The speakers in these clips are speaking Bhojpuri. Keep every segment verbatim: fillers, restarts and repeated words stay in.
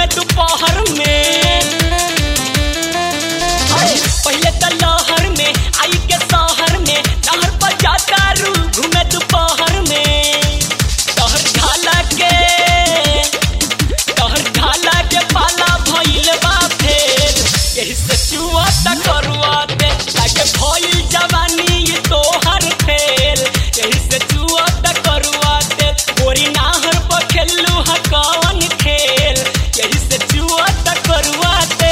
घूमे दोपहर में। पहले तो लहर में आई के शहर में, नहर पर जाता रू घूमे दोपहर में। तहर ढाला के तहर ढाला के पाला भइल बा फेर, यही से चुआ त करुआ दे लागे भइल जवानी ये तोहर फेर। यही से चुआ त करुआ दे गोरी नाहर पर खेलू ह कौन खेल, यही से चुआ त करुआ दे।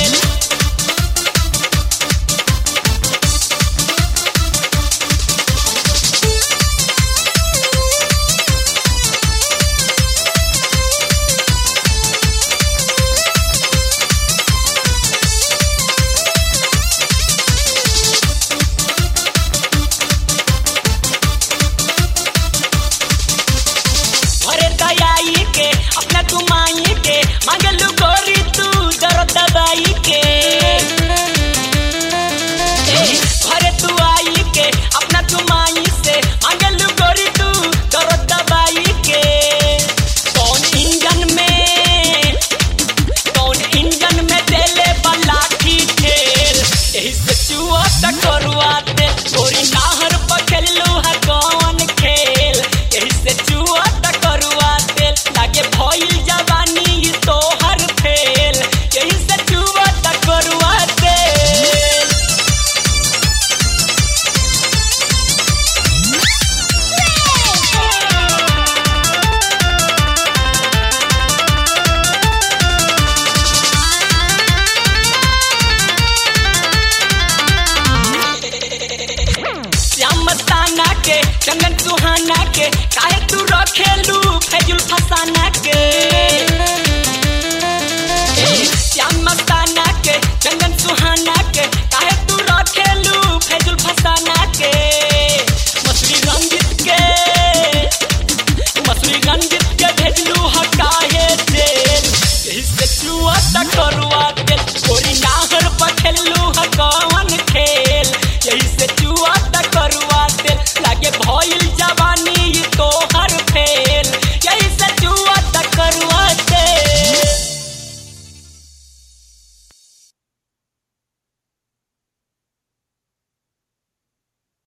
घरे दयाई के अपना तू माई के मांगलू गोरी तू दर्द दवाई के। घरे तू आई के अपना तू माई से मांगलू गोरी तू दर्द दवाई के। कौन इंजन में कौन इंजन में देले बलाठी खेल, यही से चुआ त करुआ दे गोरी नाहर पर खेलू है कौन खेल। यही से चुआ त करुआ दे लागे भइल जवानी तोहर फेल, यही से चुआ त करुआ दे। श्याम मस्ताना के चंदन सुहाना के काहे तू रखेलू फैजुल फसाना के।